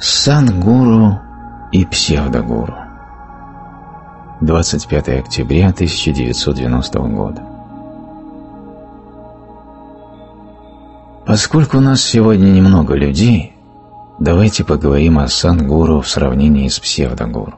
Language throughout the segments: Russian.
Садгуру и псевдогуру. 25 октября 1990 года. Поскольку у нас сегодня немного людей, давайте поговорим о садгуру в сравнении с псевдогуру.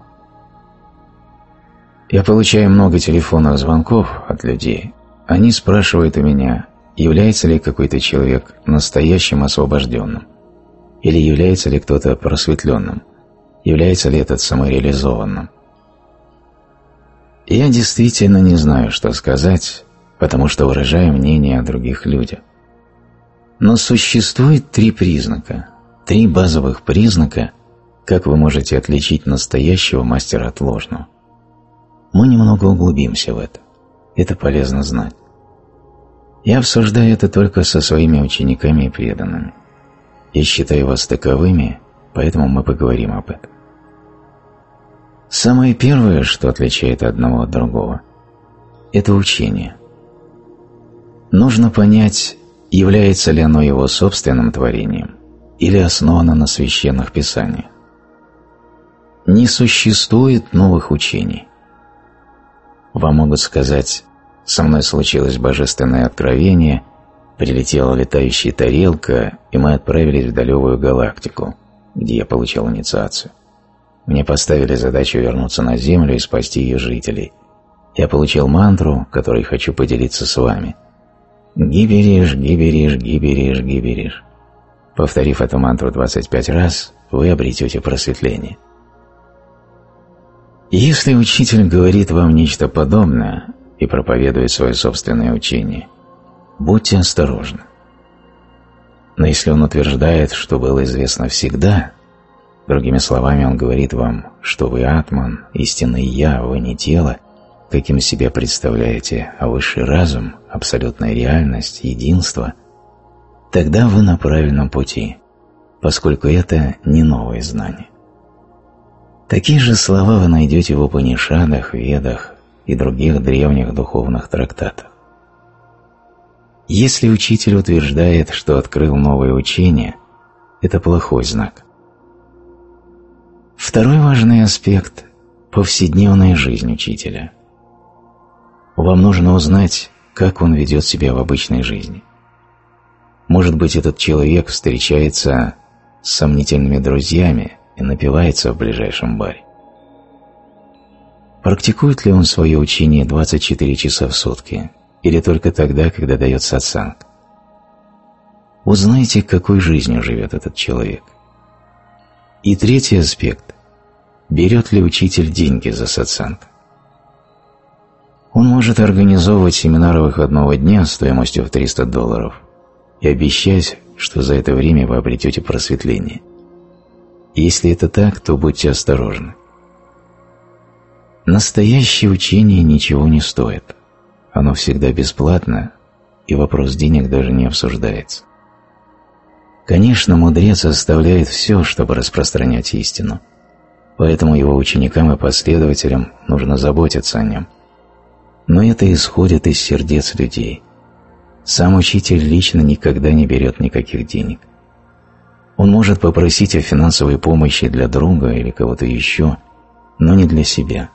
Я получаю много телефонных звонков от людей. Они спрашивают у меня, является ли какой-то человек настоящим освобожденным, или является ли кто-то просветленным, является ли этот самореализованным. Я действительно не знаю, что сказать, потому что выражаю мнение о других людях. Но существует три признака, три базовых признака, как вы можете отличить настоящего мастера от ложного. Мы немного углубимся в это. Это полезно знать. Я обсуждаю это только со своими учениками и преданными. Я считаю вас таковыми, поэтому мы поговорим об этом. Самое первое, что отличает одного от другого, это учение. Нужно понять, является ли оно его собственным творением или основано на священных писаниях. Не существует новых учений. Вам могут сказать: «Со мной случилось божественное откровение, прилетела летающая тарелка, и мы отправились в далекую галактику, где я получил инициацию. Мне поставили задачу вернуться на Землю и спасти ее жителей. Я получил мантру, которой хочу поделиться с вами. Гибериш, гибериш, гибериш, гибериш». Повторив эту мантру 25 раз, вы обретете просветление. Если учитель говорит вам нечто подобное и проповедует свое собственное учение, будьте осторожны. Но если он утверждает, что было известно всегда, другими словами, он говорит вам, что вы атман, истинный я, вы не тело, каким себя представляете, а высший разум, абсолютная реальность, единство, тогда вы на правильном пути, поскольку это не новые знания. Такие же слова вы найдете в Упанишадах, Ведах и других древних духовных трактатах. Если учитель утверждает, что открыл новое учение, это плохой знак. Второй важный аспект – повседневная жизнь учителя. Вам нужно узнать, как он ведет себя в обычной жизни. Может быть, этот человек встречается с сомнительными друзьями и напивается в ближайшем баре. Практикует ли он свое учение 24 часа в сутки или только тогда, когда дает сатсанг? Узнайте, какой жизнью живет этот человек. И третий аспект – берет ли учитель деньги за сатсанг? Он может организовывать семинары выходного дня стоимостью в $300 и обещать, что за это время вы обретете просветление. Если это так, то будьте осторожны. Настоящее учение ничего не стоит. Оно всегда бесплатно, и вопрос денег даже не обсуждается. Конечно, мудрец оставляет все, чтобы распространять истину, поэтому его ученикам и последователям нужно заботиться о нем. Но это исходит из сердец людей. Сам учитель лично никогда не берет никаких денег. Он может попросить о финансовой помощи для друга или кого-то еще, но не для себя.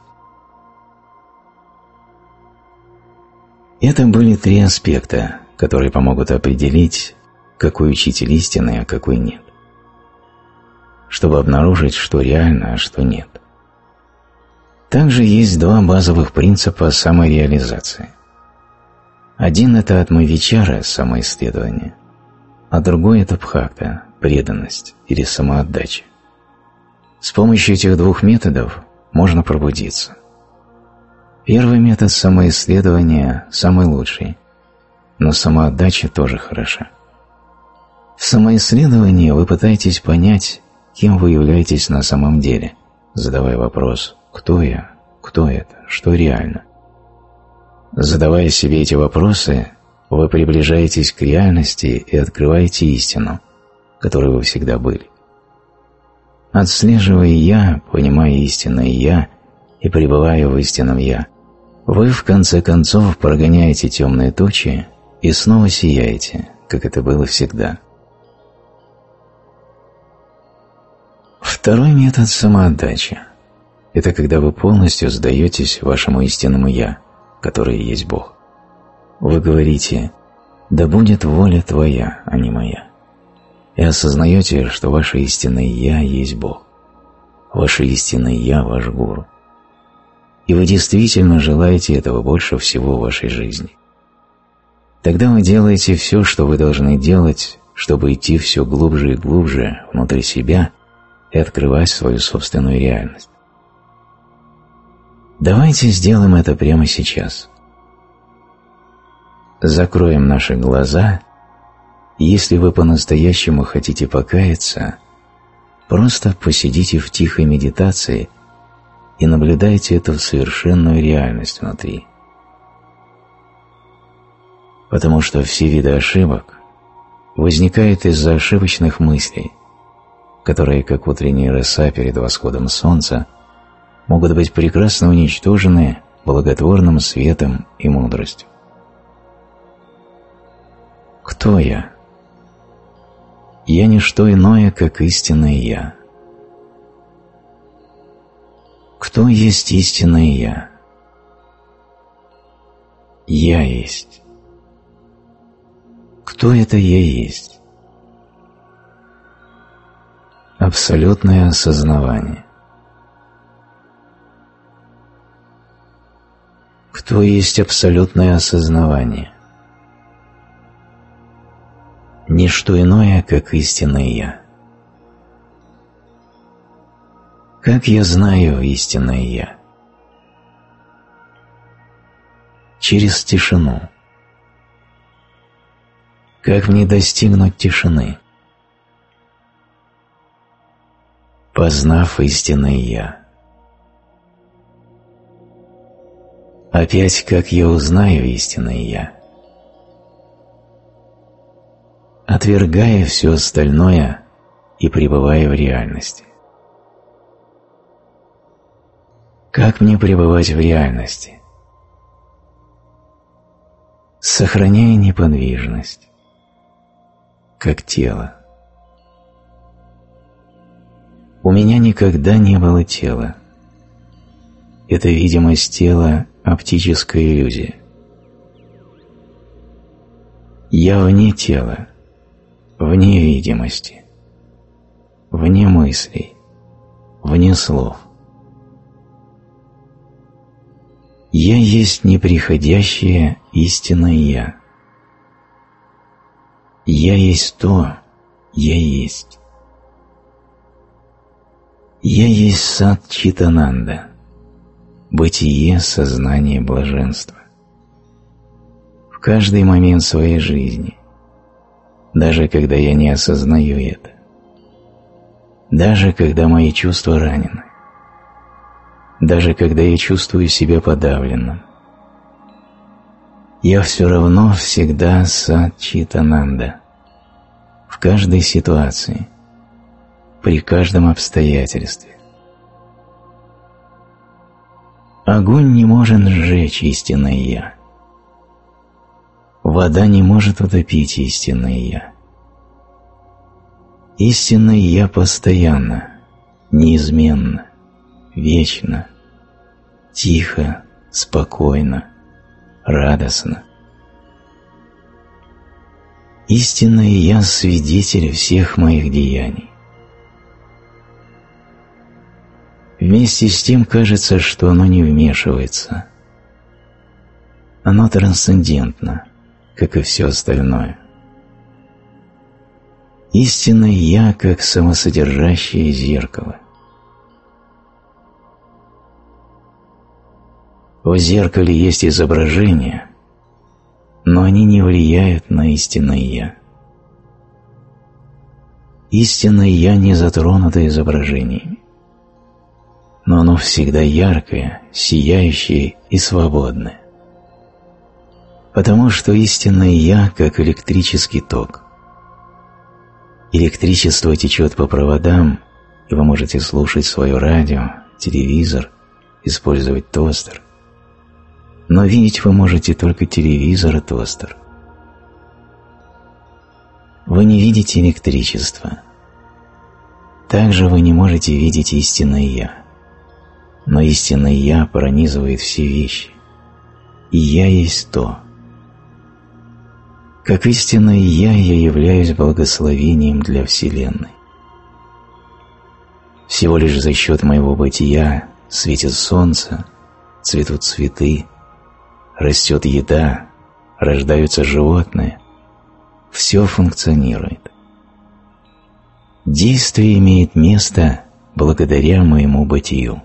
Это были три аспекта, которые помогут определить, какой учитель истинный, а какой нет. Чтобы обнаружить, что реально, а что нет. Также есть два базовых принципа самореализации. Один – это атма-вичара, самоисследование, а другой – это бхакта, преданность или самоотдача. С помощью этих двух методов можно пробудиться. Первый метод самоисследования самый лучший, но самоотдача тоже хороша. В самоисследовании вы пытаетесь понять, кем вы являетесь на самом деле, задавая вопрос «Кто я? Кто это? Что реально?». Задавая себе эти вопросы, вы приближаетесь к реальности и открываете истину, которой вы всегда были. Отслеживая «я», понимая истинное «я» и пребывая в истинном «я», вы в конце концов прогоняете темные тучи и снова сияете, как это было всегда. Второй метод самоотдачи – это когда вы полностью сдаетесь вашему истинному «Я», которое есть Бог. Вы говорите «Да будет воля Твоя, а не моя», и осознаете, что ваше истинное «Я» есть Бог. Ваше истинное «Я» – ваш гуру. И вы действительно желаете этого больше всего в вашей жизни. Тогда вы делаете все, что вы должны делать, чтобы идти все глубже и глубже внутрь себя и открывать свою собственную реальность. Давайте сделаем это прямо сейчас. Закроем наши глаза, и если вы по-настоящему хотите покаяться, просто посидите в тихой медитации и наблюдайте эту совершенную реальность внутри. Потому что все виды ошибок возникают из-за ошибочных мыслей, которые, как утренняя роса перед восходом солнца, могут быть прекрасно уничтожены благотворным светом и мудростью. Кто я? Я не что иное, как истинное Я. Кто есть истинное Я? Я есть. Кто это Я есть? Абсолютное осознавание. Кто есть абсолютное осознавание? Ничто иное, как истинное Я. Как я знаю истинное Я? Через тишину. Как мне достигнуть тишины? Познав истинное Я. Опять, как я узнаю истинное Я? Отвергая все остальное и пребывая в реальности. Как мне пребывать в реальности? Сохраняя неподвижность, как тело. У меня никогда не было тела. Это видимость тела – оптическая иллюзия. Я вне тела, вне видимости, вне мыслей, вне слов. Я есть неприходящее истинное Я. Я есть то, Я есть. Я есть сад Читананда, бытие, сознание, блаженство. В каждый момент своей жизни, даже когда я не осознаю это, даже когда мои чувства ранены, даже когда я чувствую себя подавленным, я все равно всегда сад Читананда, в каждой ситуации, при каждом обстоятельстве. Огонь не может сжечь истинное Я. Вода не может утопить истинное Я. Истинное Я постоянно, неизменно, вечно, тихо, спокойно, радостно. Истинное Я – свидетель всех моих деяний. Вместе с тем кажется, что оно не вмешивается. Оно трансцендентно, как и все остальное. Истинное Я, как самосодержащее зеркало. В зеркале есть изображения, но они не влияют на истинное Я. Истинное Я не затронуто изображениями, но оно всегда яркое, сияющее и свободное. Потому что истинное Я как электрический ток. Электричество течет по проводам, и вы можете слушать свое радио, телевизор, использовать тостер. Но видеть вы можете только телевизор и тостер. Вы не видите электричество. Также вы не можете видеть истинное «Я». Но истинное «Я» пронизывает все вещи. И «Я» есть то. Как истинное «Я» являюсь благословением для Вселенной. Всего лишь за счет моего бытия светит солнце, цветут цветы, растет еда, рождаются животные. Все функционирует. Действие имеет место благодаря моему бытию.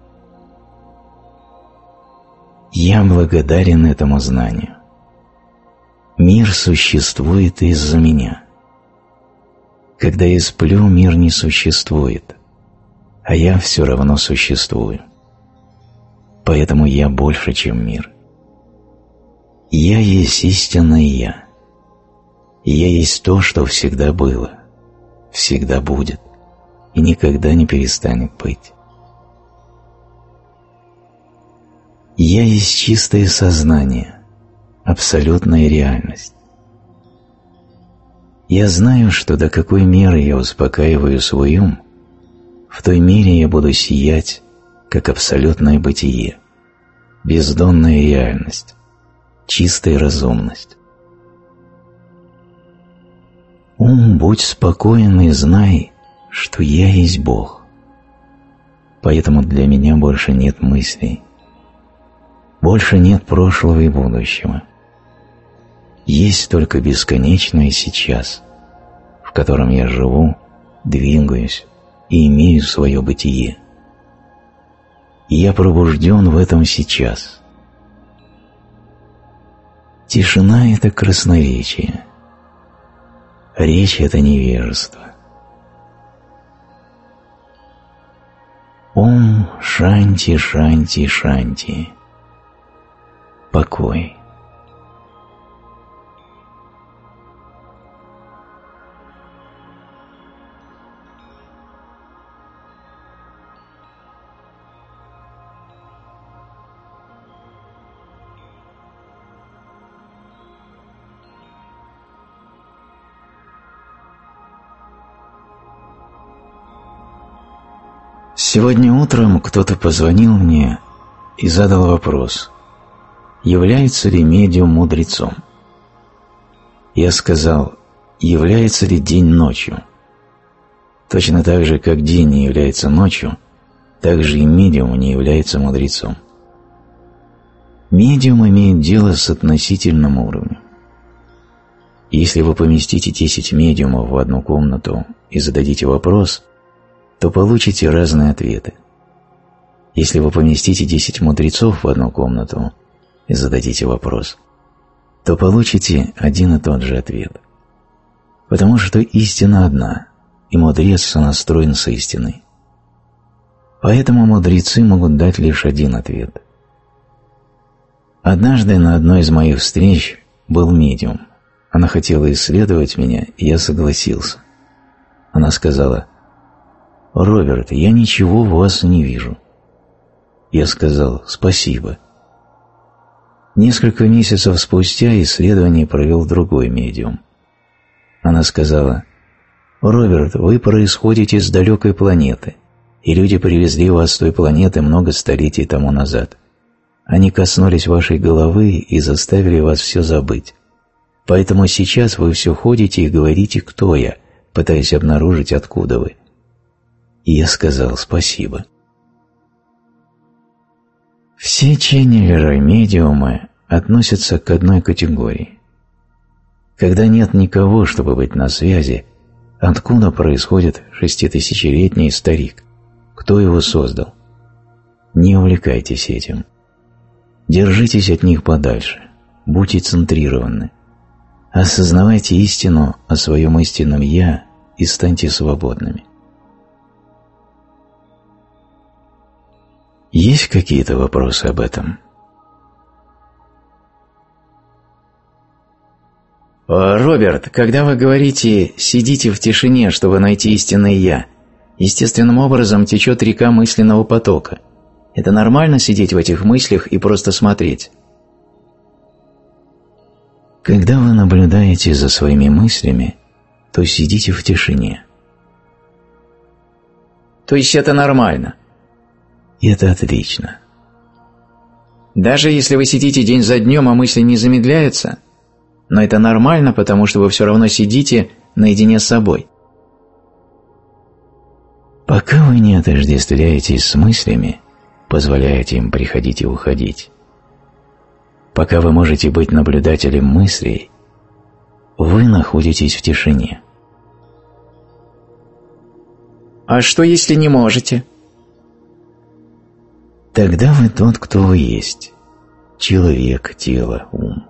Я благодарен этому знанию. Мир существует из-за меня. Когда я сплю, мир не существует, а я все равно существую. Поэтому я больше, чем мир. Я есть истинное «Я». Я есть то, что всегда было, всегда будет и никогда не перестанет быть. Я есть чистое сознание, абсолютная реальность. Я знаю, что до какой меры я успокаиваю свой ум, в той мере я буду сиять, как абсолютное бытие, бездонная реальность, чистая разумность. Ум, будь спокоен и знай, что я есть Бог. Поэтому для меня больше нет мыслей. Больше нет прошлого и будущего. Есть только бесконечное сейчас, в котором я живу, двигаюсь и имею свое бытие. И я пробужден в этом сейчас. Тишина – это красноречие. Речь – это невежество. Ом Шанти Шанти Шанти. Покой. Сегодня утром кто-то позвонил мне и задал вопрос, является ли медиум мудрецом. Я сказал, является ли день ночью. Точно так же, как день не является ночью, так же и медиум не является мудрецом. Медиум имеет дело с относительным уровнем. Если вы поместите 10 медиумов в одну комнату и зададите вопрос, то получите разные ответы. Если вы поместите 10 мудрецов в одну комнату и зададите вопрос, то получите один и тот же ответ. Потому что истина одна, и мудрец сонастроен с истиной. Поэтому мудрецы могут дать лишь один ответ. Однажды на одной из моих встреч был медиум. Она хотела исследовать меня, и я согласился. Она сказала: «Роберт, я ничего в вас не вижу». Я сказал: «Спасибо». Несколько месяцев спустя исследование провел другой медиум. Она сказала: «Роберт, вы происходите с далекой планеты, и люди привезли вас с той планеты много столетий тому назад. Они коснулись вашей головы и заставили вас все забыть. Поэтому сейчас вы все ходите и говорите «кто я?», пытаясь обнаружить, откуда вы». И я сказал: «Спасибо». Все ченнелеры, медиумы относятся к одной категории. Когда нет никого, чтобы быть на связи, откуда происходит 6000-летний старик? Кто его создал? Не увлекайтесь этим. Держитесь от них подальше, будьте центрированы. Осознавайте истину о своем истинном «Я» и станьте свободными. Есть какие-то вопросы об этом? Роберт, когда вы говорите «сидите в тишине, чтобы найти истинное «Я», естественным образом течет река мысленного потока. Это нормально сидеть в этих мыслях и просто смотреть? Когда вы наблюдаете за своими мыслями, то сидите в тишине. То есть это нормально? Это отлично. Даже если вы сидите день за днем, а мысли не замедляются? Но это нормально, потому что вы все равно сидите наедине с собой. Пока вы не отождествляетесь с мыслями, позволяете им приходить и уходить, пока вы можете быть наблюдателем мыслей, вы находитесь в тишине. А что, если не можете? Тогда вы тот, кто вы есть. Человек, тело, ум.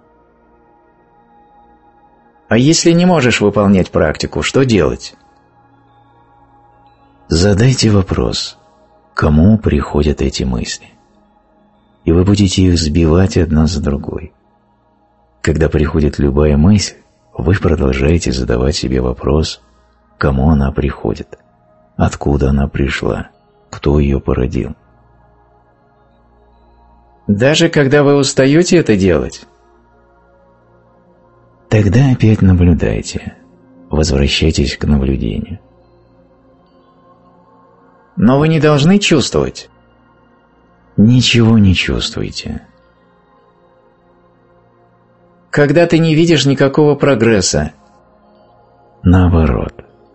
А если не можешь выполнять практику, что делать? Задайте вопрос, кому приходят эти мысли. И вы будете их сбивать одна за другой. Когда приходит любая мысль, вы продолжаете задавать себе вопрос, кому она приходит, откуда она пришла, кто ее породил. Даже когда вы устаете это делать? Тогда опять наблюдайте, возвращайтесь к наблюдению. Но вы не должны чувствовать. Ничего не чувствуйте. Когда ты не видишь никакого прогресса. Наоборот.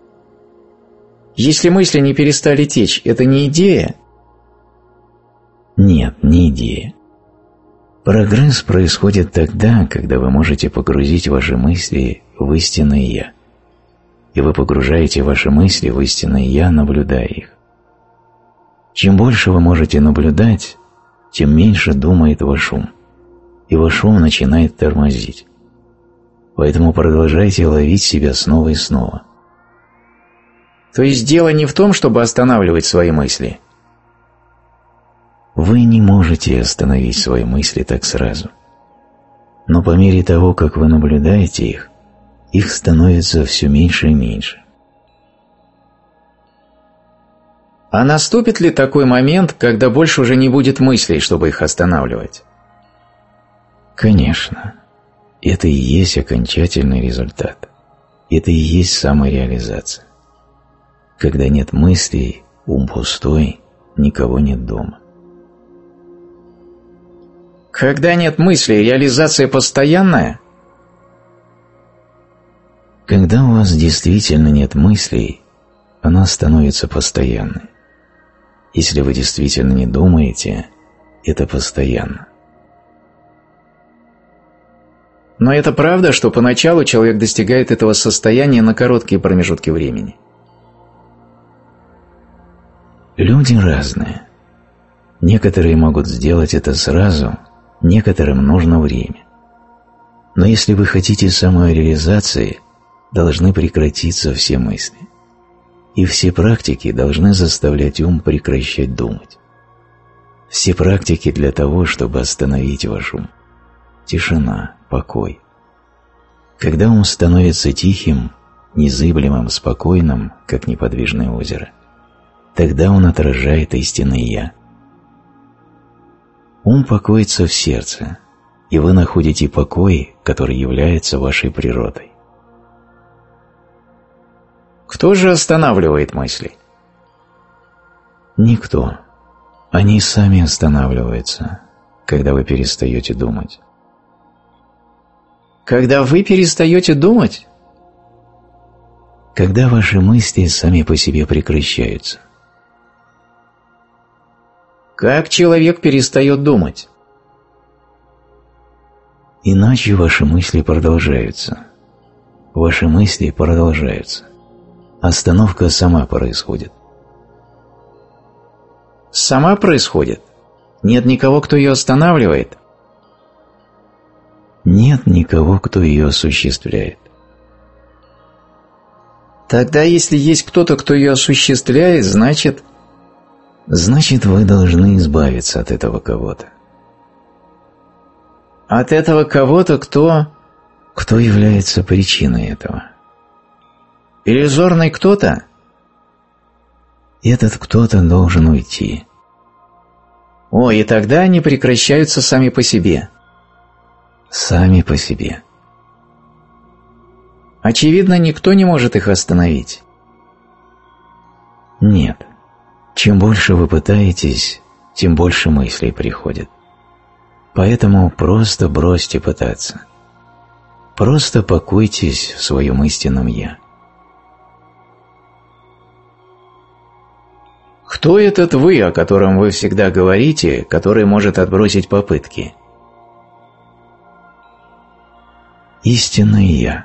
Если мысли не перестали течь, это не идея? Нет, не идея. Прогресс происходит тогда, когда вы можете погрузить ваши мысли в истинное «Я». И вы погружаете ваши мысли в истинное «Я», наблюдая их. Чем больше вы можете наблюдать, тем меньше думает ваш ум, и ваш ум начинает тормозить. Поэтому продолжайте ловить себя снова и снова. То есть дело не в том, чтобы останавливать свои мысли? Вы не можете остановить свои мысли так сразу. Но по мере того, как вы наблюдаете их становится все меньше и меньше. А наступит ли такой момент, когда больше уже не будет мыслей, чтобы их останавливать? Конечно. Это и есть окончательный результат. Это и есть самореализация. Когда нет мыслей, ум пустой, никого нет дома. Когда нет мыслей, реализация постоянная? Когда у вас действительно нет мыслей, она становится постоянной. Если вы действительно не думаете, это постоянно. Но это правда, что поначалу человек достигает этого состояния на короткие промежутки времени? Люди разные. Некоторые могут сделать это сразу, некоторым нужно время. Но если вы хотите самореализации, должны прекратиться все мысли. И все практики должны заставлять ум прекращать думать. Все практики для того, чтобы остановить ваш ум. Тишина, покой. Когда ум становится тихим, незыблемым, спокойным, как неподвижное озеро, тогда он отражает истинное «Я». Ум покоится в сердце, и вы находите покой, который является вашей природой. Кто же останавливает мысли? Никто. Они сами останавливаются, когда вы перестаете думать. Когда вы перестаете думать? Когда ваши мысли сами по себе прекращаются. Как человек перестает думать? Иначе ваши мысли продолжаются. Ваши мысли продолжаются. Остановка сама происходит. Сама происходит? Нет никого, кто ее останавливает? Нет никого, кто ее осуществляет. Тогда, если есть кто-то, кто ее осуществляет, значит вы должны избавиться от этого кого-то. От этого кого-то, кто является причиной этого? Иллюзорный кто-то? Этот кто-то должен уйти. О, и тогда они прекращаются сами по себе. Сами по себе. Очевидно, никто не может их остановить. Нет. Чем больше вы пытаетесь, тем больше мыслей приходит. Поэтому просто бросьте пытаться. Просто покойтесь в своем истинном «Я». Кто этот «вы», о котором вы всегда говорите, который может отбросить попытки? Истинное «Я».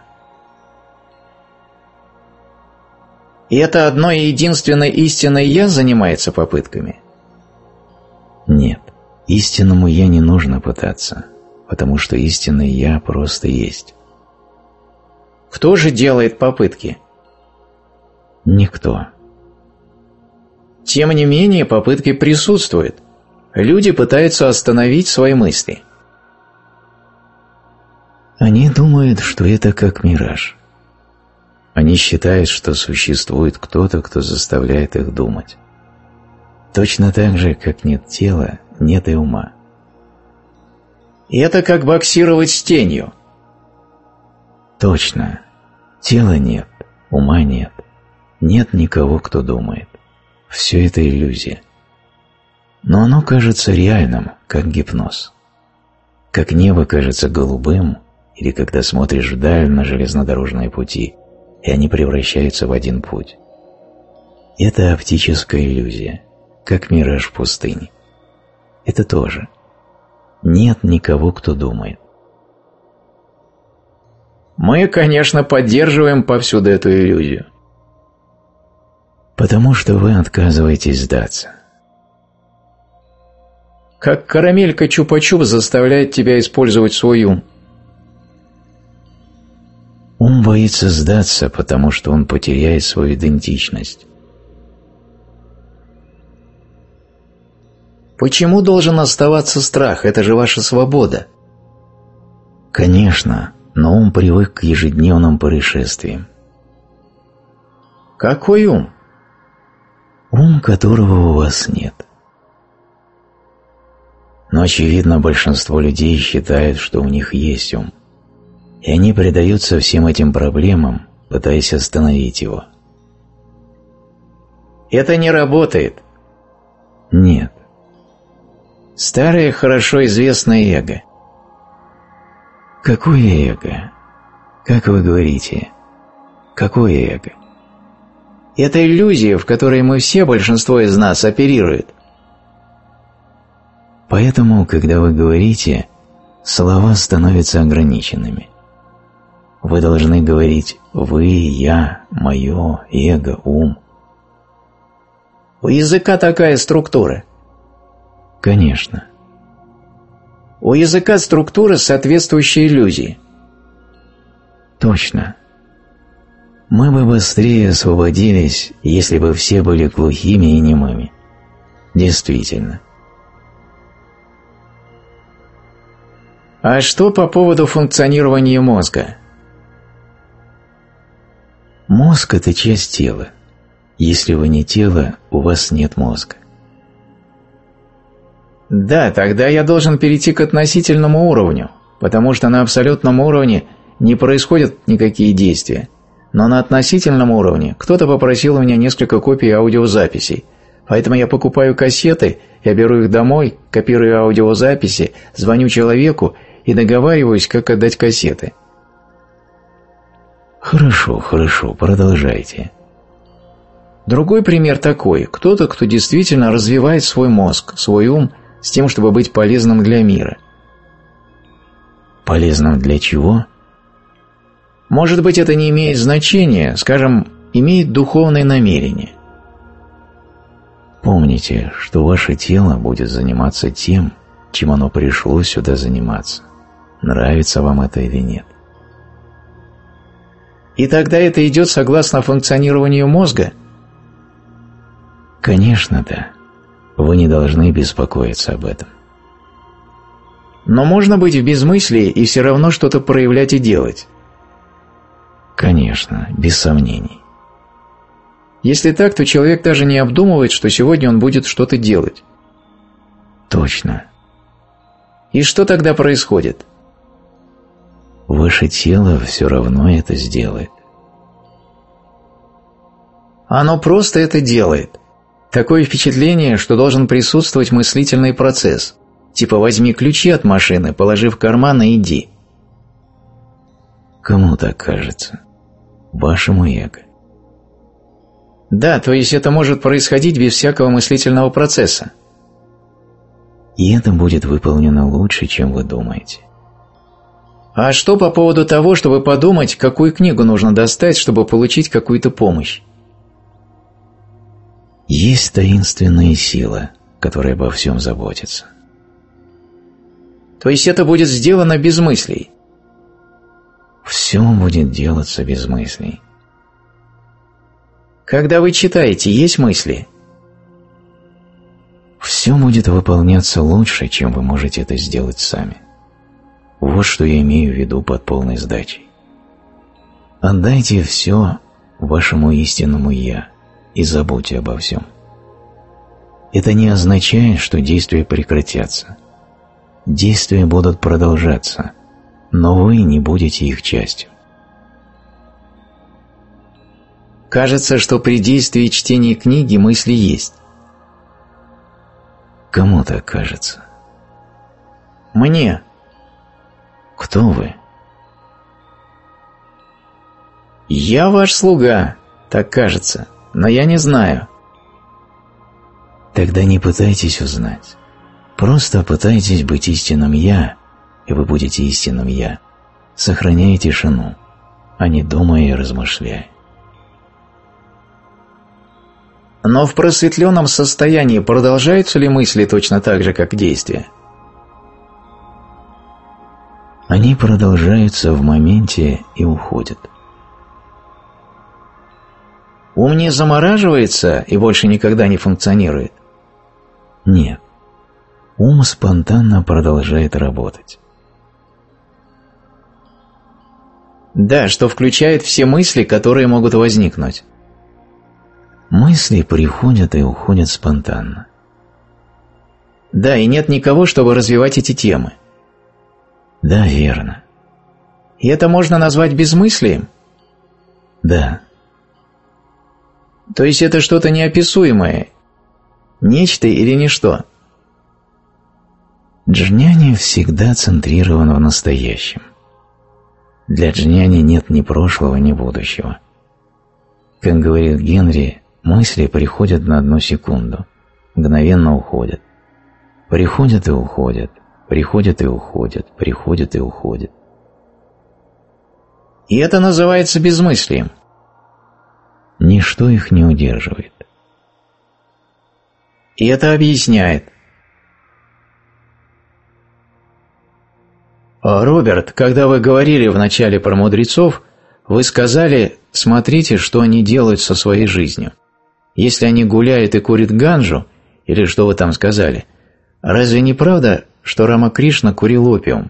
И это одно и единственное истинное «я» занимается попытками? Нет, истинному «я» не нужно пытаться, потому что истинное «я» просто есть. Кто же делает попытки? Никто. Тем не менее, попытки присутствуют. Люди пытаются остановить свои мысли. Они думают, что это как мираж. Они считают, что существует кто-то, кто заставляет их думать. Точно так же, как нет тела, нет и ума. И это как боксировать с тенью. Точно. Тела нет, ума нет. Нет никого, кто думает. Все это иллюзия. Но оно кажется реальным, как гипноз. Как небо кажется голубым, или когда смотришь вдаль на железнодорожные пути, и они превращаются в один путь. Это оптическая иллюзия, как мираж в пустыне. Это тоже. Нет никого, кто думает. Мы, конечно, поддерживаем повсюду эту иллюзию. Потому что вы отказываетесь сдаться. Как карамелька чупа-чуп заставляет тебя использовать свой ум. Ум боится сдаться, потому что он потеряет свою идентичность. Почему должен оставаться страх? Это же ваша свобода. Конечно, но ум привык к ежедневным происшествиям. Какой ум? Ум, которого у вас нет. Но, очевидно, большинство людей считают, что у них есть ум. И они предаются всем этим проблемам, пытаясь остановить его. Это не работает. Нет. Старое, хорошо известное эго. Какое эго? Как вы говорите? Какое эго? Это иллюзия, в которой мы все, большинство из нас, оперируют. Поэтому, когда вы говорите, слова становятся ограниченными. Вы должны говорить «вы», «я», «моё», «эго», «ум». У языка такая структура. Конечно. У языка структура, соответствующая иллюзии. Точно. Мы бы быстрее освободились, если бы все были глухими и немыми. Действительно. А что по поводу функционирования мозга? Мозг – это часть тела. Если вы не тело, у вас нет мозга. Да, тогда я должен перейти к относительному уровню, потому что на абсолютном уровне не происходят никакие действия. Но на относительном уровне кто-то попросил у меня несколько копий аудиозаписей, поэтому я покупаю кассеты, я беру их домой, копирую аудиозаписи, звоню человеку и договариваюсь, как отдать кассеты. Хорошо, продолжайте. Другой пример такой. Кто-то, кто действительно развивает свой мозг, свой ум, с тем, чтобы быть полезным для мира. Полезным для чего? Может быть, это не имеет значения, скажем, имеет духовное намерение. Помните, что ваше тело будет заниматься тем, чем оно пришло сюда заниматься. Нравится вам это или нет. И тогда это идет согласно функционированию мозга? Конечно, да. Вы не должны беспокоиться об этом. Но можно быть в безмыслии и все равно что-то проявлять и делать. Конечно, без сомнений. Если так, то человек даже не обдумывает, что сегодня он будет что-то делать. Точно. И что тогда происходит? Ваше тело все равно это сделает. Оно просто это делает. Такое впечатление, что должен присутствовать мыслительный процесс. Типа возьми ключи от машины, положи в карман и иди. Кому так кажется? Вашему эго. Да, то есть это может происходить без всякого мыслительного процесса. И это будет выполнено лучше, чем вы думаете. А что по поводу того, чтобы подумать, какую книгу нужно достать, чтобы получить какую-то помощь? Есть таинственная сила, которая обо всем заботится. То есть это будет сделано без мыслей? Все будет делаться без мыслей. Когда вы читаете, есть мысли? Все будет выполняться лучше, чем вы можете это сделать сами. Вот что я имею в виду под полной сдачей. Отдайте все вашему истинному «Я» и забудьте обо всем. Это не означает, что действия прекратятся. Действия будут продолжаться, но вы не будете их частью. Кажется, что при действии чтения книги мысли есть. Кому так кажется? Мне. Кто вы? Я ваш слуга, так кажется, но я не знаю. Тогда не пытайтесь узнать. Просто пытайтесь быть истинным «Я», и вы будете истинным «Я», сохраняя тишину, а не думая и размышляя. Но в просветленном состоянии продолжаются ли мысли точно так же, как действия? Они продолжаются в моменте и уходят. Ум не замораживается и больше никогда не функционирует? Нет. Ум спонтанно продолжает работать. Да, что включает все мысли, которые могут возникнуть. Мысли приходят и уходят спонтанно. Да, и нет никого, чтобы развивать эти темы. Да, верно. И это можно назвать безмыслием? Да. То есть это что-то неописуемое, нечто или ничто? Джняни всегда центрирован в настоящем. Для джняни нет ни прошлого, ни будущего. Как говорит Генри, мысли приходят на 1 секунду, мгновенно уходят. Приходят и уходят, приходят и уходят, приходят и уходят. И это называется безмыслием. Ничто их не удерживает. И это объясняет. Роберт, когда вы говорили вначале про мудрецов, вы сказали, смотрите, что они делают со своей жизнью. Если они гуляют и курят ганджу, или что вы там сказали, разве не правда, что Рамакришна курил опиум?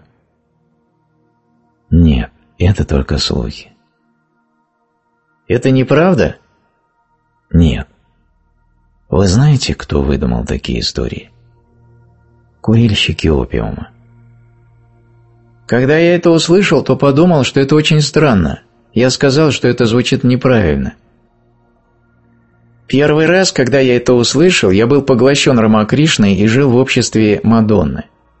Нет, это только слухи. Это неправда? Нет. Вы знаете, кто выдумал такие истории? Курильщики опиума. Когда я это услышал, то подумал, что это очень странно. Я сказал, что это звучит неправильно. Первый раз, когда я это услышал, я был поглощен Рамакришной и жил в обществе Мадонны.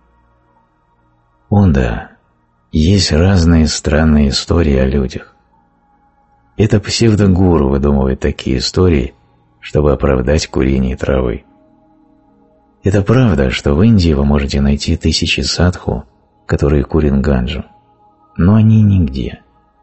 О да, есть разные странные истории о людях. Это псевдогуру выдумывает такие истории, чтобы оправдать курение травы. Это правда, что в Индии вы можете найти 1000 садху, которые курят ганджу, но они нигде.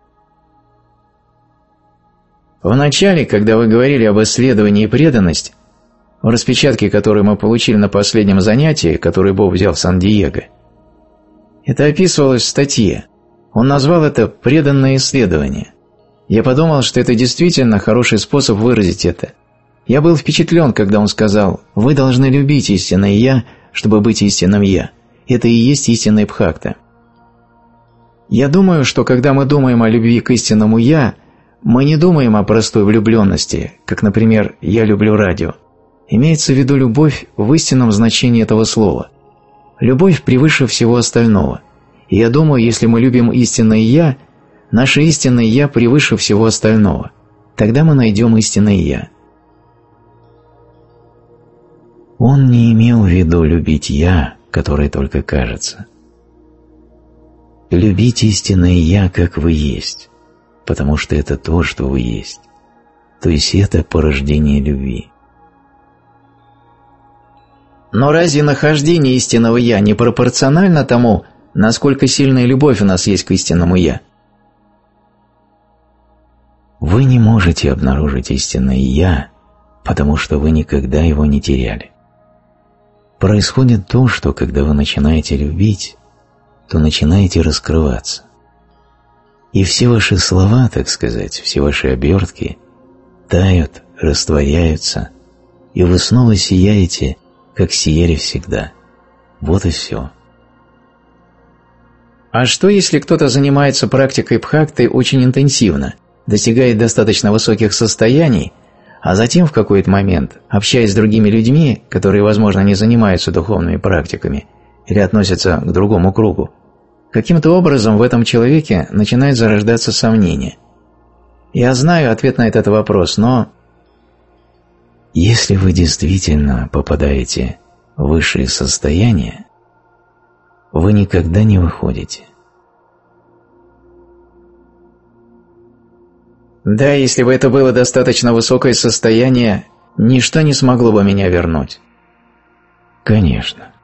Вначале, когда вы говорили об исследовании и преданности, в распечатке, которую мы получили на последнем занятии, которую Боб взял в Сан-Диего, это описывалось в статье. Он назвал это «преданное исследование». Я подумал, что это действительно хороший способ выразить это. Я был впечатлен, когда он сказал: «Вы должны любить истинное «Я», чтобы быть истинным «Я». Это и есть истинная бхакта». Я думаю, что когда мы думаем о любви к истинному «Я», мы не думаем о простой влюбленности, как, например, «я люблю радио». Имеется в виду любовь в истинном значении этого слова. Любовь превыше всего остального. И я думаю, если мы любим истинное «Я», наше истинное «Я» превыше всего остального. Тогда мы найдем истинное «Я». Он не имел в виду любить «я», которое только кажется. Любить истинное «я», как вы есть, потому что это то, что вы есть. То есть это порождение любви. Но разве нахождение истинного «я» не пропорционально тому, насколько сильная любовь у нас есть к истинному «я»? Вы не можете обнаружить истинное «я», потому что вы никогда его не теряли. Происходит то, что когда вы начинаете любить, то начинаете раскрываться. И все ваши слова, так сказать, все ваши обертки тают, растворяются, и вы снова сияете, как сияли всегда. Вот и все. А что, если кто-то занимается практикой бхакти очень интенсивно, достигает достаточно высоких состояний, а затем в какой-то момент, общаясь с другими людьми, которые, возможно, не занимаются духовными практиками или относятся к другому кругу, каким-то образом в этом человеке начинает зарождаться сомнение? Я знаю ответ на этот вопрос, но... Если вы действительно попадаете в высшие состояния, вы никогда не выходите. Да, если бы это было достаточно высокое состояние, ничто не смогло бы меня вернуть. Конечно.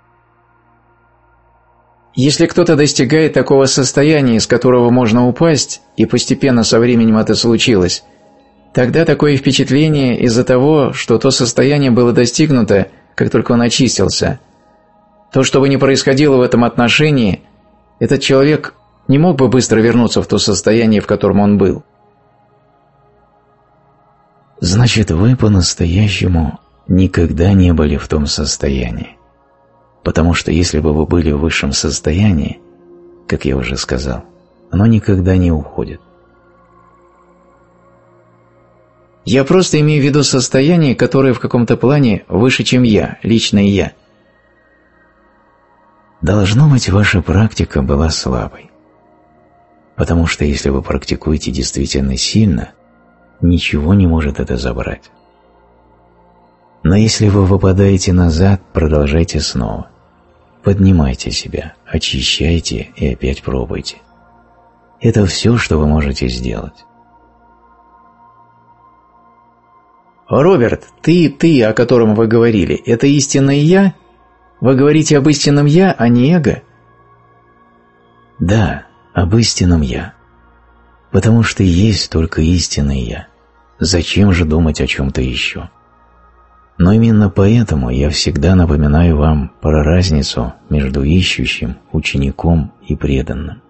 Если кто-то достигает такого состояния, из которого можно упасть, и постепенно со временем это случилось, тогда такое впечатление из-за того, что то состояние было достигнуто, как только он очистился. То, что бы ни происходило в этом отношении, этот человек не мог бы быстро вернуться в то состояние, в котором он был. Значит, вы по-настоящему никогда не были в том состоянии. Потому что если бы вы были в высшем состоянии, как я уже сказал, оно никогда не уходит. Я просто имею в виду состояние, которое в каком-то плане выше, чем я, личное я. Должно быть, ваша практика была слабой. Потому что если вы практикуете действительно сильно, ничего не может это забрать. Но если вы выпадаете назад, продолжайте снова. Поднимайте себя, очищайте и опять пробуйте. Это все, что вы можете сделать. Роберт, ты, о котором вы говорили, это истинное «я»? Вы говорите об истинном «я», а не эго? Да, об истинном «я». Потому что есть только истинное «я». Зачем же думать о чем-то еще? Но именно поэтому я всегда напоминаю вам про разницу между ищущим, учеником и преданным.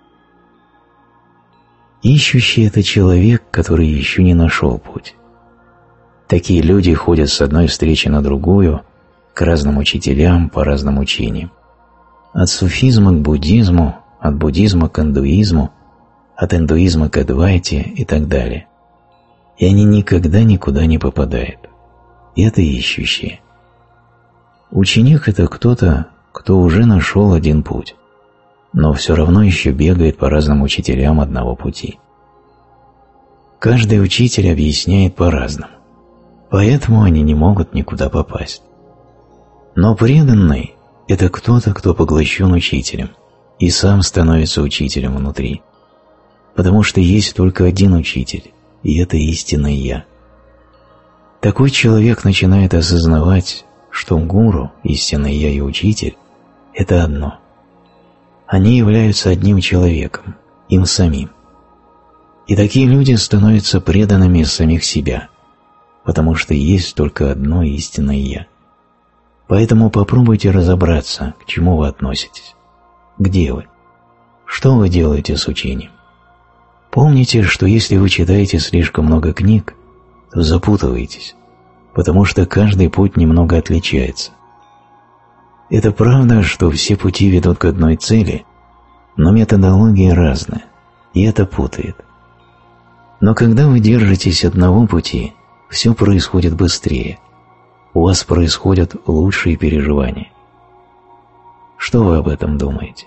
Ищущий – это человек, который еще не нашел путь. Такие люди ходят с одной встречи на другую, к разным учителям, по разным учениям. От суфизма к буддизму, от буддизма к индуизму, от индуизма к адвайте и так далее. И они никогда никуда не попадают. Это ищущие. Ученик – это кто-то, кто уже нашел один путь, но все равно еще бегает по разным учителям одного пути. Каждый учитель объясняет по-разному, поэтому они не могут никуда попасть. Но преданный – это кто-то, кто поглощен учителем и сам становится учителем внутри, потому что есть только один учитель, и это истинное «Я». Такой человек начинает осознавать, что гуру, истинное «Я» и учитель – это одно. Они являются одним человеком, им самим. И такие люди становятся преданными самих себя, потому что есть только одно истинное «Я». Поэтому попробуйте разобраться, к чему вы относитесь. Где вы? Что вы делаете с учением? Помните, что если вы читаете слишком много книг, то запутываетесь, потому что каждый путь немного отличается. Это правда, что все пути ведут к одной цели, но методология разная, и это путает. Но когда вы держитесь одного пути, все происходит быстрее, у вас происходят лучшие переживания. Что вы об этом думаете?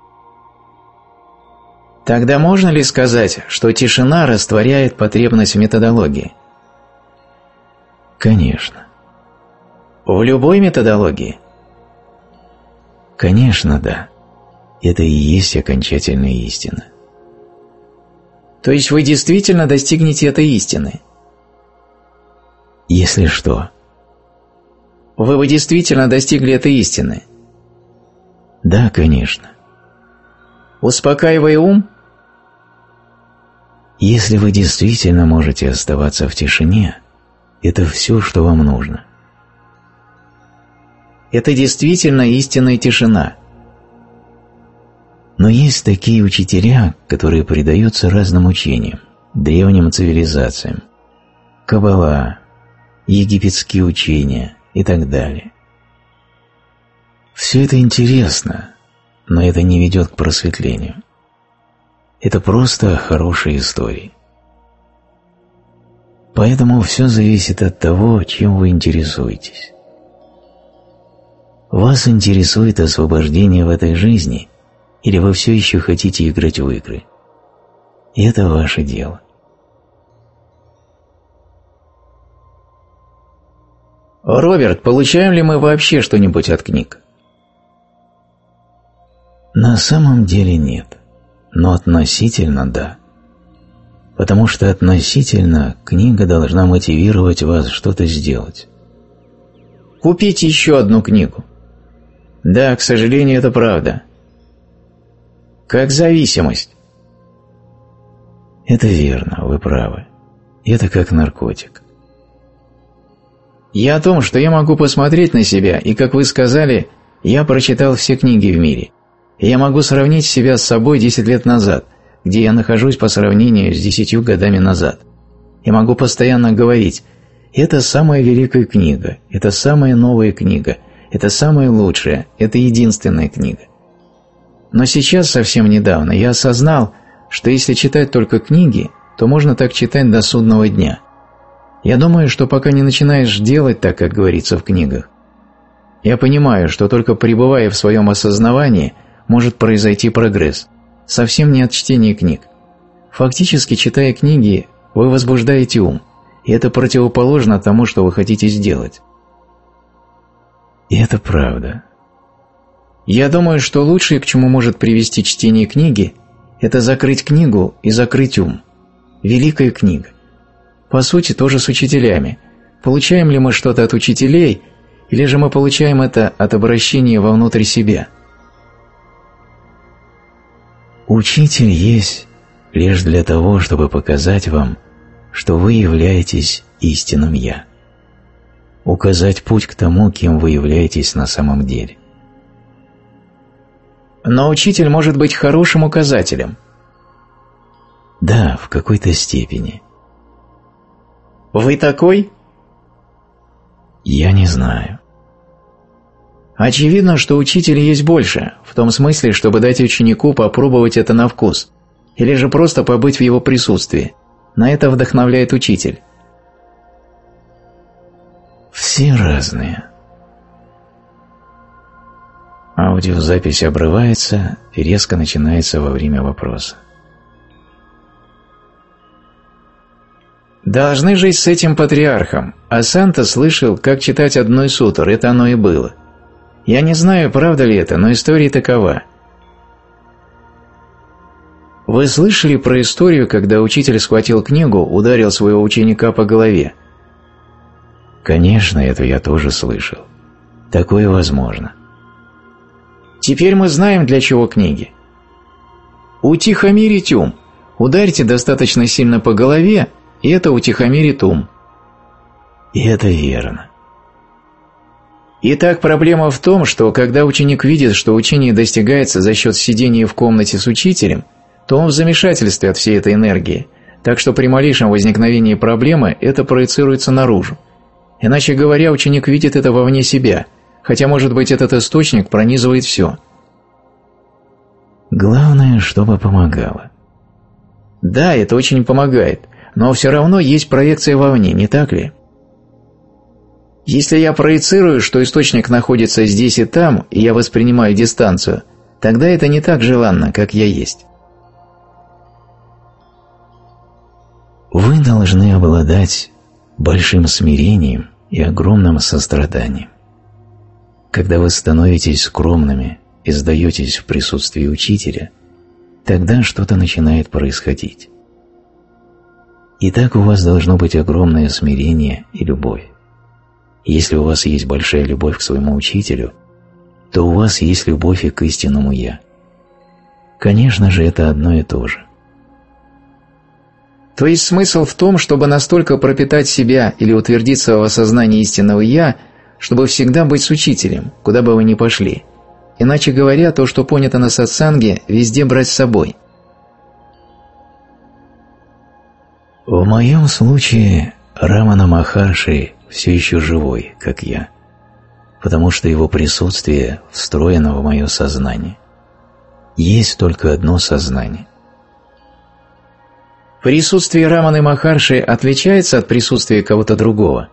Тогда можно ли сказать, что тишина растворяет потребность в методологии? Конечно. В любой методологии? Конечно, да. Это и есть окончательная истина. То есть вы действительно достигнете этой истины? Если что? Вы бы действительно достигли этой истины? Да, конечно. Успокаивая ум? Если вы действительно можете оставаться в тишине, это все, что вам нужно. Это действительно истинная тишина. Но есть такие учителя, которые предаются разным учениям, древним цивилизациям, каббала, египетские учения и так далее. Все это интересно, но это не ведет к просветлению. Это просто хорошие истории. Поэтому все зависит от того, чем вы интересуетесь. Вас интересует освобождение в этой жизни, или вы все еще хотите играть в игры? И это ваше дело. Роберт, получаем ли мы вообще что-нибудь от книг? На самом деле нет, но относительно да. Потому что относительно книга должна мотивировать вас что-то сделать. Купите еще одну книгу. Да, к сожалению, это правда. Как зависимость. Это верно, вы правы. Это как наркотик. Я о том, что я могу посмотреть на себя, и, как вы сказали, я прочитал все книги в мире. И я могу сравнить себя с собой 10 лет назад, где я нахожусь по сравнению с 10 годами назад. И могу постоянно говорить: это самая великая книга, это самая новая книга, это самая лучшая, это единственная книга. Но сейчас, совсем недавно, я осознал, что если читать только книги, то можно так читать до судного дня. Я думаю, что пока не начинаешь делать так, как говорится в книгах, я понимаю, что только пребывая в своем осознавании, может произойти прогресс, совсем не от чтения книг. Фактически, читая книги, вы возбуждаете ум, и это противоположно тому, что вы хотите сделать. И это правда. Я думаю, что лучшее, к чему может привести чтение книги, это закрыть книгу и закрыть ум. Великая книга. По сути, тоже с учителями. Получаем ли мы что-то от учителей, или же мы получаем это от обращения вовнутрь себя? Учитель есть лишь для того, чтобы показать вам, что вы являетесь истинным «Я». Указать путь к тому, кем вы являетесь на самом деле. Но учитель может быть хорошим указателем. Да, в какой-то степени. Вы такой? Я не знаю. Очевидно, что учитель есть больше, в том смысле, чтобы дать ученику попробовать это на вкус, или же просто побыть в его присутствии. На это вдохновляет учитель. Все разные. Аудиозапись обрывается и резко начинается во время вопроса. Должны жить с этим патриархом, а Санта слышал, как читать одной сутр, это оно и было. Я не знаю, правда ли это, но история такова. Вы слышали про историю, когда учитель схватил книгу, ударил своего ученика по голове? Конечно, это я тоже слышал. Такое возможно. Теперь мы знаем, для чего книги. Утихомирить ум. Ударьте достаточно сильно по голове, и это утихомирит ум. И это верно. Итак, проблема в том, что когда ученик видит, что учение достигается за счет сидения в комнате с учителем, то он в замешательстве от всей этой энергии, так что при малейшем возникновении проблемы это проецируется наружу. Иначе говоря, ученик видит это вовне себя, хотя, может быть, этот источник пронизывает все. Главное, чтобы помогало. Да, это очень помогает, но все равно есть проекция вовне, не так ли? Если я проецирую, что источник находится здесь и там, и я воспринимаю дистанцию, тогда это не так желанно, как я есть. Вы должны обладать большим смирением и огромным состраданием. Когда вы становитесь скромными и сдаетесь в присутствии учителя, тогда что-то начинает происходить. И так у вас должно быть огромное смирение и любовь. Если у вас есть большая любовь к своему учителю, то у вас есть любовь и к истинному «Я». Конечно же, это одно и то же. То есть смысл в том, чтобы настолько пропитать себя или утвердиться в осознании истинного «Я», чтобы всегда быть с учителем, куда бы вы ни пошли. Иначе говоря, то, что понято на сатсанге, везде брать с собой. В моем случае Рамана Махарши все еще живой, как я, потому что его присутствие встроено в мое сознание. Есть только одно сознание. Присутствие Раманы Махарши отличается от присутствия кого-то другого?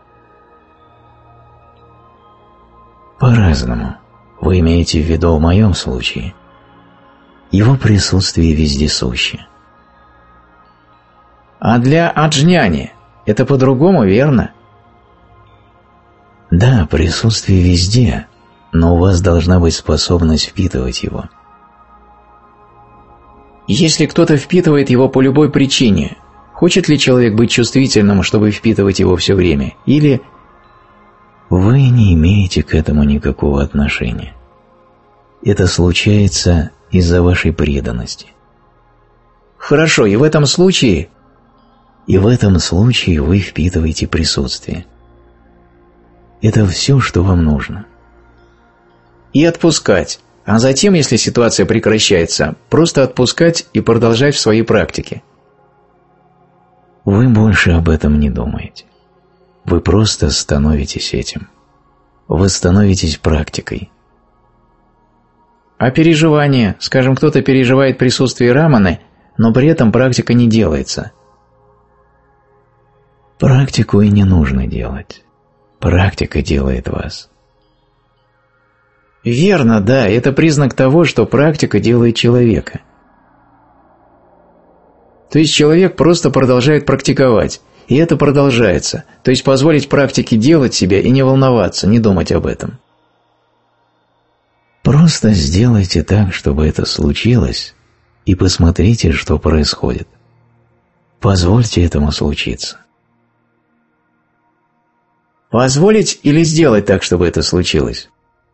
По-разному. Вы имеете в виду в моем случае. Его присутствие вездесуще. А для аджняни это по-другому, верно? Да, присутствие везде, но у вас должна быть способность впитывать его. Если кто-то впитывает его по любой причине, хочет ли человек быть чувствительным, чтобы впитывать его все время, или... Вы не имеете к этому никакого отношения. Это случается из-за вашей преданности. Хорошо, и в этом случае... И в этом случае вы впитываете присутствие. Это все, что вам нужно. И отпускать. А затем, если ситуация прекращается, просто отпускать и продолжать в своей практике. Вы больше об этом не думаете. Вы просто становитесь этим. Вы становитесь практикой. А переживание, скажем, кто-то переживает присутствие Раманы, но при этом практика не делается. Практику и не нужно делать. Практика делает вас. Верно, да, это признак того, что практика делает человека. То есть человек просто продолжает практиковать, и это продолжается, то есть позволить практике делать себя и не волноваться, не думать об этом. Просто сделайте так, чтобы это случилось, и посмотрите, что происходит. Позвольте этому случиться. Позволить или сделать так, чтобы это случилось?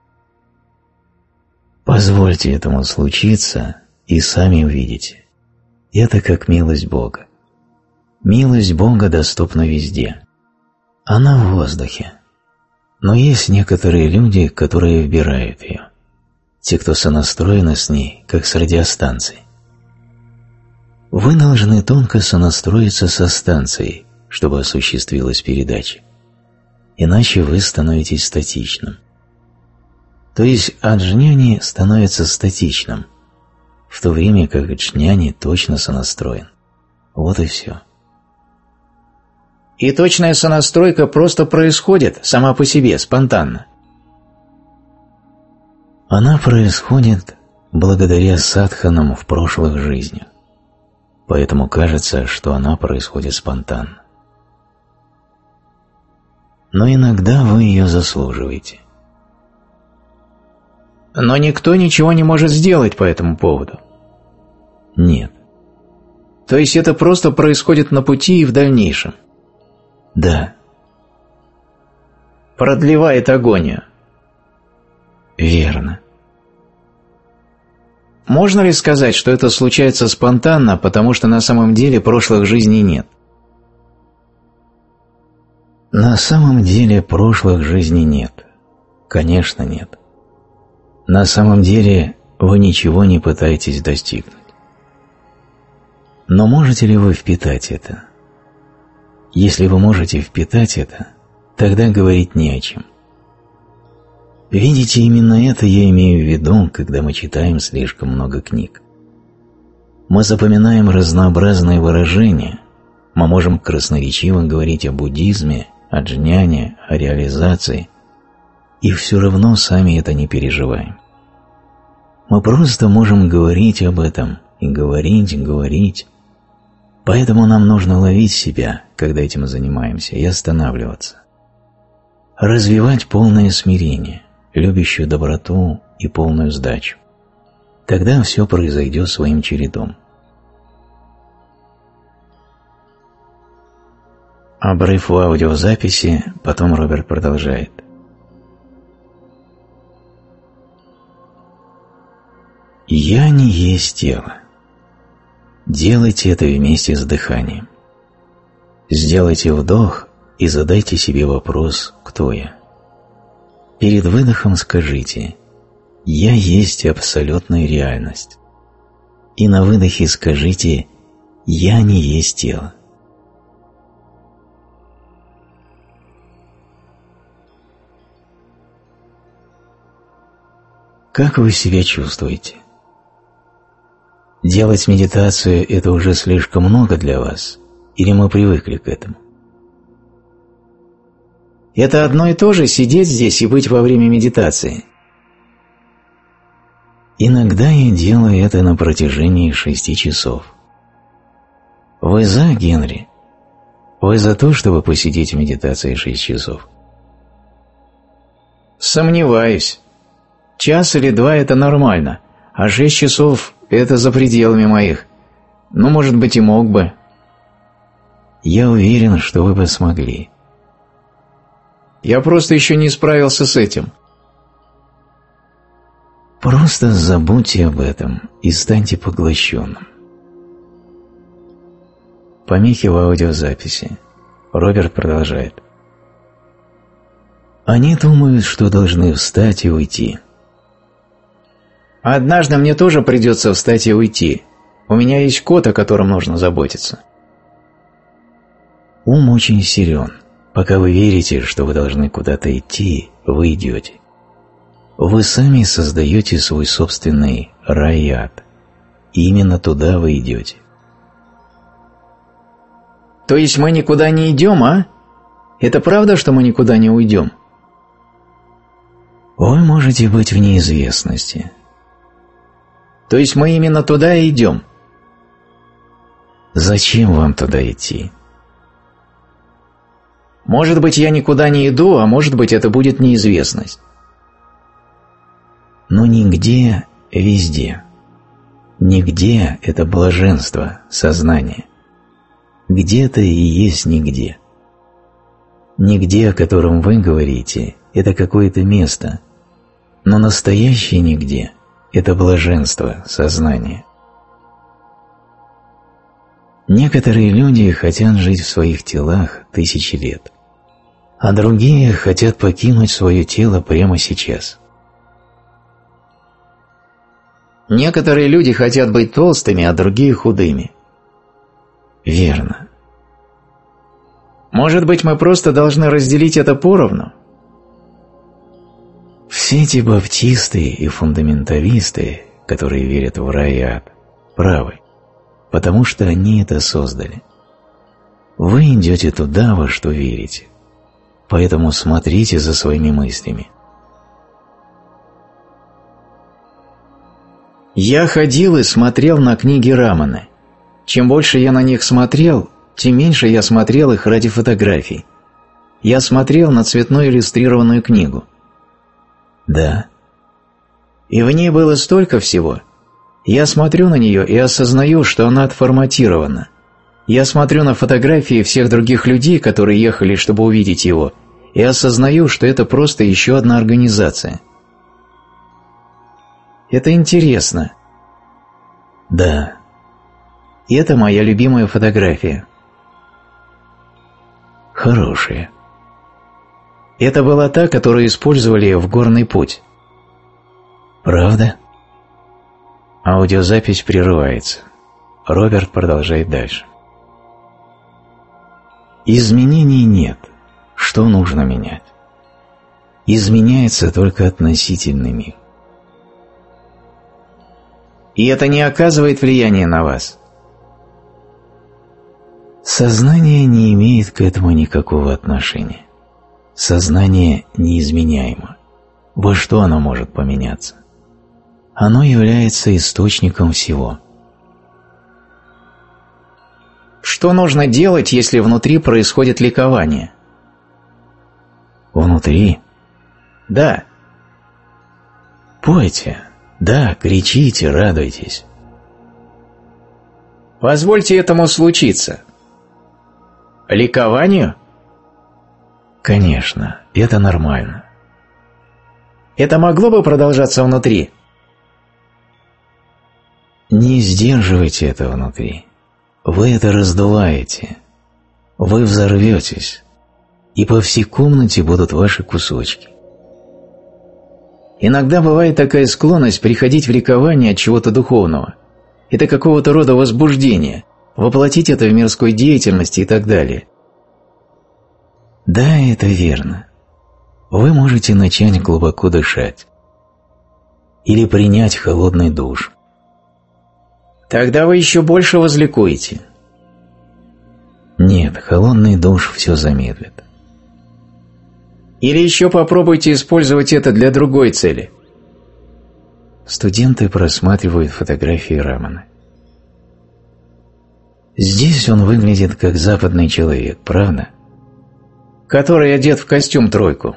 Позвольте этому случиться, и сами увидите. Это как милость Бога. Милость Бога доступна везде. Она в воздухе. Но есть некоторые люди, которые вбирают ее. Те, кто сонастроены с ней, как с радиостанцией. Вы должны тонко сонастроиться со станцией, чтобы осуществилась передача. Иначе вы становитесь статичным. То есть аджняни становится статичным, в то время как аджняни точно сонастроен. Вот и все. И точная сонастройка просто происходит сама по себе, спонтанно. Она происходит благодаря садханам в прошлых жизнях. Поэтому кажется, что она происходит спонтанно. Но иногда вы ее заслуживаете. Но никто ничего не может сделать по этому поводу. Нет. То есть это просто происходит на пути и в дальнейшем. Да. Продлевает агонию. Верно. Можно ли сказать, что это случается спонтанно, потому что на самом деле прошлых жизней нет? На самом деле прошлых жизней нет. Конечно, нет. На самом деле вы ничего не пытаетесь достигнуть. Но можете ли вы впитать это? Если вы можете впитать это, тогда говорить не о чем. Видите, именно это я имею в виду, когда мы читаем слишком много книг. Мы запоминаем разнообразные выражения, мы можем красноречиво говорить о буддизме, о джняне, о реализации, и все равно сами это не переживаем. Мы просто можем говорить об этом, и говорить. Поэтому нам нужно ловить себя, когда этим занимаемся, и останавливаться. Развивать полное смирение, любящую доброту и полную сдачу. Тогда все произойдет своим чередом. Обрыв в аудиозаписи, потом Роберт продолжает. «Я не есть тело. Делайте это вместе с дыханием. Сделайте вдох и задайте себе вопрос «Кто я?». Перед выдохом скажите «Я есть абсолютная реальность». И на выдохе скажите «Я не есть тело». Как вы себя чувствуете? Делать медитацию – это уже слишком много для вас, или мы привыкли к этому? Это одно и то же – сидеть здесь и быть во время медитации. Иногда я делаю это на протяжении 6 часов. Вы за, Генри? Вы за то, чтобы посидеть в медитации 6 часов? Сомневаюсь. Час или два – это нормально, а 6 часов – это за пределами моих. Ну, может быть, и мог бы. Я уверен, что вы бы смогли. Я просто еще не справился с этим. Просто забудьте об этом и станьте поглощенным. Помехи в аудиозаписи. Роберт продолжает. Они думают, что должны встать и уйти. Однажды мне тоже придется встать и уйти. У меня есть кот, о котором нужно заботиться. Ум очень силен. Пока вы верите, что вы должны куда-то идти, вы идете. Вы сами создаете свой собственный рай и ад. И именно туда вы идете. То есть мы никуда не идем, а? Это правда, что мы никуда не уйдем? Вы можете быть в неизвестности. То есть мы именно туда и идем? Зачем вам туда идти? Может быть, я никуда не иду, а может быть, это будет неизвестность. Но нигде, везде. Нигде – это блаженство, сознание. Где-то и есть нигде. Нигде, о котором вы говорите, это какое-то место, но настоящее нигде – это блаженство, сознание. Некоторые люди хотят жить в своих телах 1000 лет, а другие хотят покинуть свое тело прямо сейчас. Некоторые люди хотят быть толстыми, а другие худыми. Верно. Может быть, мы просто должны разделить это поровну? Все эти баптисты и фундаменталисты, которые верят в рай и ад, правы, потому что они это создали. Вы идете туда, во что верите, поэтому смотрите за своими мыслями. Я ходил и смотрел на книги Раманы. Чем больше я на них смотрел, тем меньше я смотрел их ради фотографий. Я смотрел на цветную иллюстрированную книгу. Да. И в ней было столько всего. Я смотрю на нее и осознаю, что она отформатирована. Я смотрю на фотографии всех других людей, которые ехали, чтобы увидеть его, и осознаю, что это просто еще одна организация. Это интересно. Да. И это моя любимая фотография. Хорошая. Это была та, которую использовали в горный путь. Правда? Аудиозапись прерывается. Роберт продолжает дальше. Изменений нет. Что нужно менять? Изменяется только относительный мир. И это не оказывает влияния на вас? Сознание не имеет к этому никакого отношения. Сознание неизменяемо. Во что оно может поменяться? Оно является источником всего. Что нужно делать, если внутри происходит ликование? Внутри? Да. Пойте, да, кричите, радуйтесь. Позвольте этому случиться. Ликованию? Конечно, это нормально. Это могло бы продолжаться внутри? Не сдерживайте это внутри. Вы это раздуваете. Вы взорветесь, и по всей комнате будут ваши кусочки. Иногда бывает такая склонность приходить в ликование от чего-то духовного. Это какого-то рода возбуждение, воплотить это в мирской деятельности и так далее. Да, это верно. Вы можете начать глубоко дышать. Или принять холодный душ. Тогда вы еще больше возликуете. Нет, холодный душ все замедлит. Или еще попробуйте использовать это для другой цели. Студенты просматривают фотографии Раманы. Здесь он выглядит как западный человек, правда? Который одет в костюм-тройку.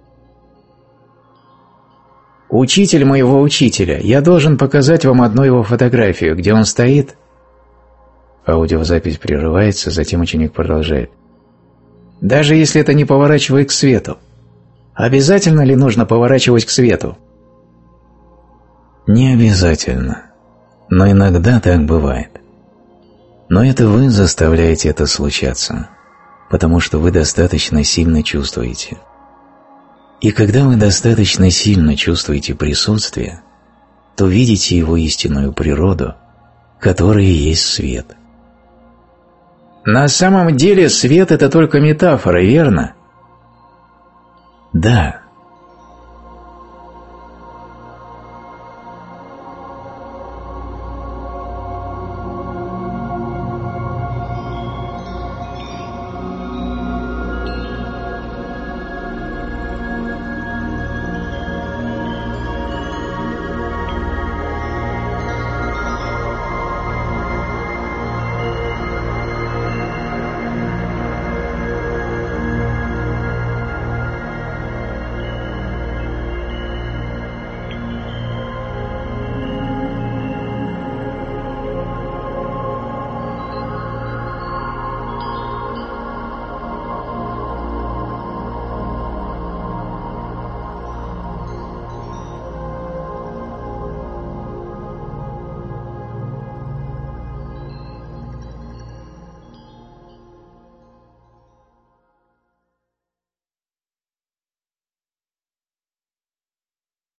Учитель моего учителя, я должен показать вам одну его фотографию, где он стоит. Аудиозапись прерывается, затем ученик продолжает. Даже если это не поворачивает к свету. Обязательно ли нужно поворачивать к свету? Не обязательно, но иногда так бывает. Но это вы заставляете это случаться, потому что вы достаточно сильно чувствуете. И когда вы достаточно сильно чувствуете присутствие, то видите его истинную природу, которая есть свет. На самом деле свет – это только метафора, верно? Да,